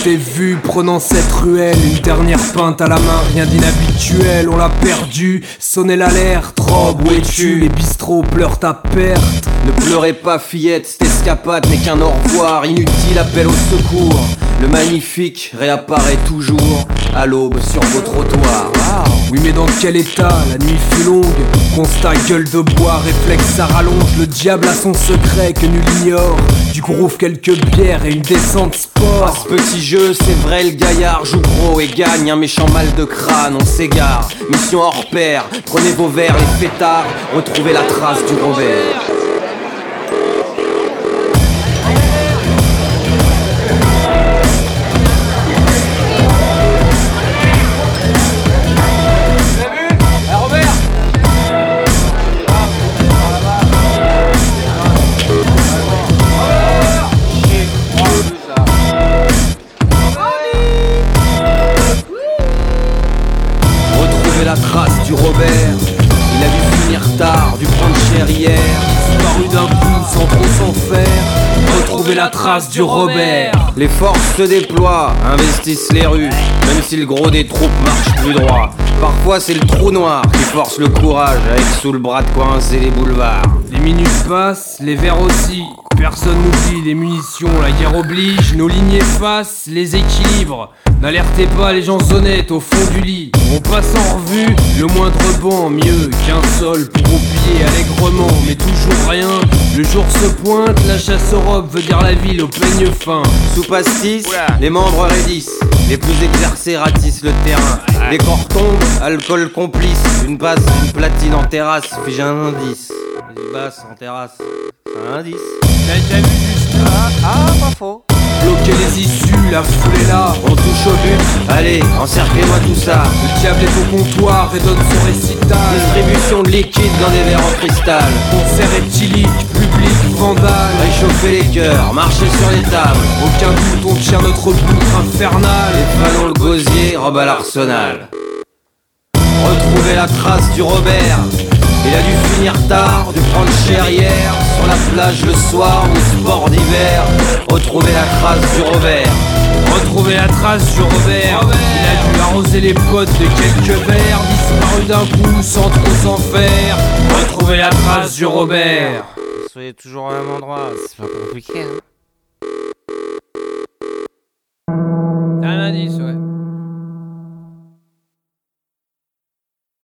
t'ai vu prenant cette ruelle, une dernière pinte à la main, rien d'inhabituel. On l'a perdu, sonnait l'alerte. Robe, où es-tu? Les bistrots pleurent ta perte. Ne pleurez pas fillette, cette escapade n'est qu'un au revoir. Inutile appel au secours. Le magnifique réapparaît toujours à l'aube sur vos trottoirs. Oui mais dans quel état? La nuit fut longue. Constat, gueule de bois, réflexe ça rallonge. Le diable a son secret que nul ignore. Du groove, quelques bières et une descente sport. Ce petit jeu, c'est vrai, le gaillard joue gros et gagne un méchant mal de crâne, on s'égare. Mission hors pair, prenez vos verres, les fêtards, retrouvez la trace du Robert. La trace du Robert, il a dû finir tard, dû prendre cher hier, disparu d'un coup sans trop s'en faire. Retrouver la trace du Robert. Les forces se déploient, investissent les rues, même si le gros des troupes marche plus droit. Parfois c'est le trou noir qui force le courage, avec sous le bras de quoi coincer les boulevards. Les minutes passent, les verres aussi. Personne n'oublie les munitions, la guerre oblige. Nos lignes effacent les équilibres. N'alertez pas les gens honnêtes au fond du lit. On passe en revue le moindre banc, mieux qu'un sol pour oublier allègrement, mais toujours rien. Le jour se pointe, la chasse aux robes veut dire la ville au peigne fin. Sous pastis, les membres raidissent, les plus exercés ratissent le terrain. Les corps tombent, alcool complice, une basse, une platine en terrasse, fige un indice. Une basse en terrasse, un indice. T'as déjà vu juste Pas faux. Bloquer les issues, la foule est là. On touche au but, allez, encerclez-moi tout ça. Le diable est au comptoir et donne son récital. Distribution de liquide dans des verres en cristal. Concert éthylique, public, vandale. Réchauffer les cœurs, marcher sur les tables. Aucun doute, on tient notre boutre infernale. Fallons le gosier, robe à l'arsenal. Retrouver la trace du Robert. Il a dû finir tard, dû prendre cher hier. Sur la plage le soir ou sport d'hiver. Retrouver la trace du Robert. Retrouver la trace du Robert. Il a dû arroser les potes de quelques verres. Disparu d'un coup sans trop s'en faire. Retrouver la trace du Robert. Soyez toujours au même endroit, c'est pas compliqué hein.